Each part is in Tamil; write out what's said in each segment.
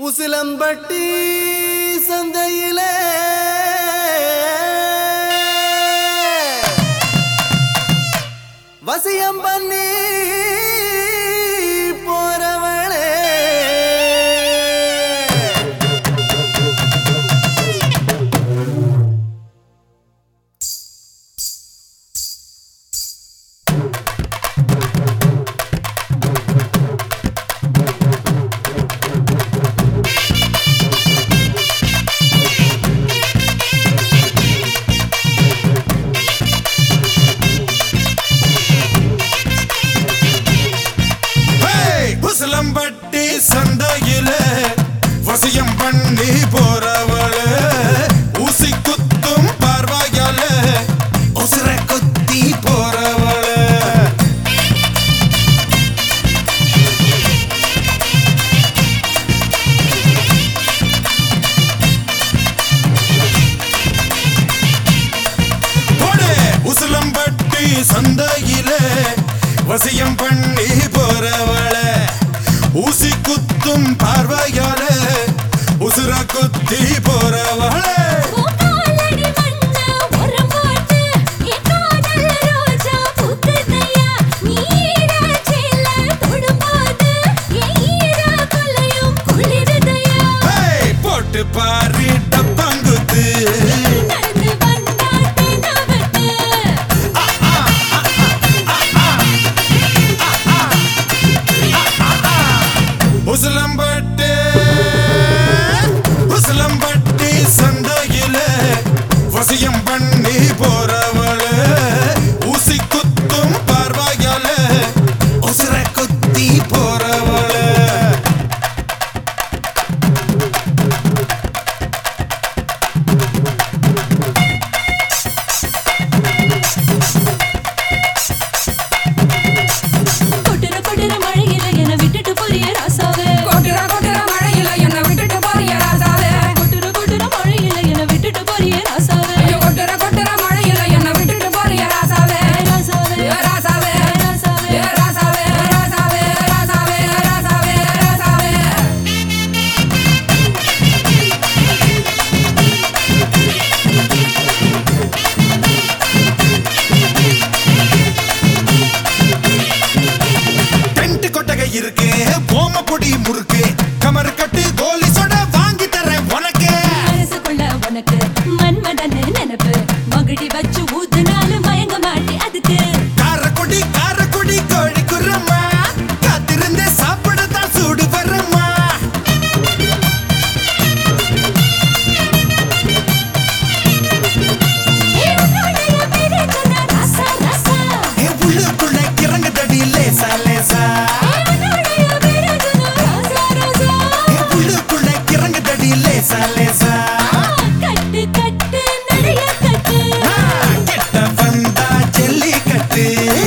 உசிலம்பட்டி சந்தையிலே வசியம் பண்ணி போறவளே உசிலம்பட்டி சந்தையிலே வசியம் பண்ணி போறவளே ஊசி குத்தும் பார்வையாலே உசுர குத்தி போறவளே உசிலம்பட்டி சந்தையிலே வசியம் பண்ணி போறவளே ஊசி குத்தும் பார்வையாலே உசுர குத்தி போறவளே போட்டு பாரி டப்பாங்குத்து உசிலம்பட்டி சந்தையிலே வசியம் பண்ணி போறவளே ஊசி குத்தும் பார்வையாலே உசுர குத்தி போறவளே இருக்கு போம பொடி முறுக்கு கமர் கட்டு கோலி சொட வாங்கி தரேன் உனக்கு மனசுக்குள்ள உனக்கு மன்மதன்னு நினைப்பு மகிடி வச்சு ஊதுனாலும் மயங்க மாட்டே அதுக்கு காரக்குடி கோழி குரம்மா காத்திருந்தே சாப்பிடத்தான் சூடு வரம்மா உள்ளுக்குள்ள கிறங்கு தடி லேசா லேசா லேசா லேசா கட்டு கட்டு நடைய கட்டு கெட்ட வந்தா ஜெல்லி கட்டு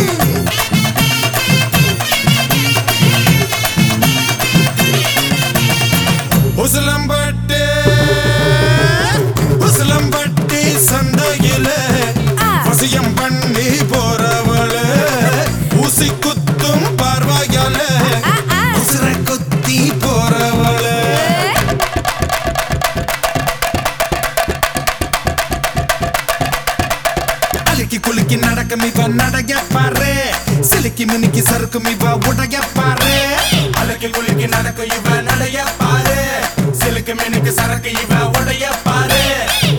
உசிலம்பட்டி சந்தையிலே வசியம் பண்ணி போறவளே ஊசி குத்தும் பார்வையாலே உசுர குத்தி போறவளே குலுக்கி நடக்கும் இவ நடைய பாரு சிலுக்கி மினுக்கி சறுக்கும் இவ உடைய பாரு அலக்கி குலுக்கி நடக்கும் இவ நடைய பாரு சிலுக்கு மினுக்கு சறுக்கு இவ உடைய பாரு